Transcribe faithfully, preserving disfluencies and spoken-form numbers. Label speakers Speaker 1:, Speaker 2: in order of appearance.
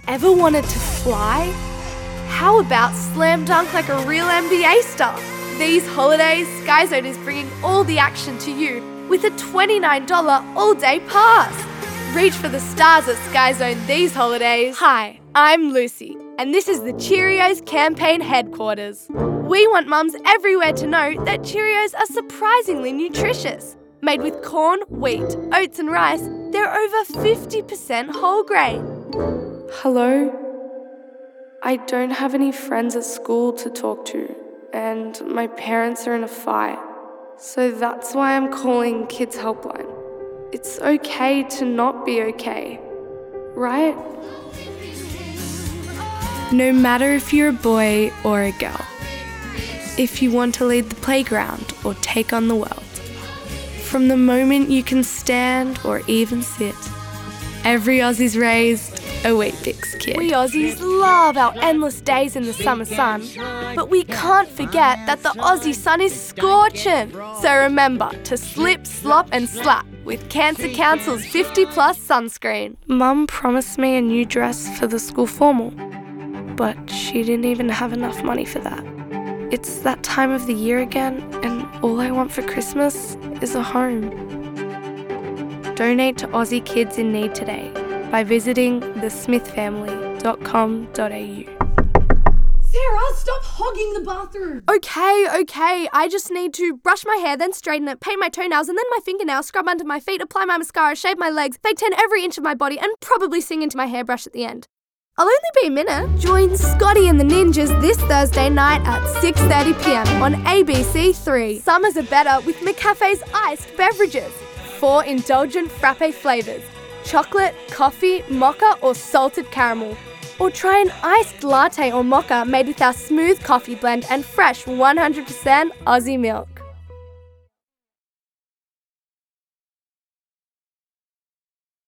Speaker 1: Ever wanted to fly? How about slam dunk like a real N B A star? These holidays, SkyZone is bringing all the action to you with a twenty-nine dollars all-day pass. Reach for the stars at SkyZone these holidays. Hi, I'm Lucy, and this is the Cheerios campaign headquarters. We want mums everywhere to know that Cheerios are surprisingly nutritious. Made with corn, wheat, oats and rice, they're over fifty percent whole grain.
Speaker 2: Hello? I don't have any friends at school to talk to, and my parents are in a fight. So that's why I'm calling Kids Helpline. It's okay to not be okay, right?
Speaker 1: No matter if you're a boy or a girl, if you want to lead the playground or take on the world, from the moment you can stand or even sit, every Aussie's raised a Weet-Bix kid. We Aussies love our endless days in the summer sun, but we can't forget that the Aussie sun is scorching. So remember to slip, slop and slap with Cancer Council's fifty plus sunscreen. Mum promised me a new dress for the school formal, but she didn't even have enough money for that. It's that time of the year again, and all I want for Christmas is a home. Donate to Aussie Kids in Need today by visiting the smith family dot com dot a u.
Speaker 3: Sarah, stop hogging the bathroom.
Speaker 1: Okay, okay, I just need to brush my hair, then straighten it, paint my toenails and then my fingernails, scrub under my feet, apply my mascara, shave my legs, fake tan every inch of my body and probably sing into my hairbrush at the end. I'll only be a minute. Join Scotty and the Ninjas this Thursday night at six thirty p m on A B C three. Summers are better with McCafe's iced beverages. Four indulgent frappe flavours: chocolate, coffee, mocha or salted caramel. Or try an iced latte or mocha made with our smooth coffee blend and fresh one hundred percent Aussie milk.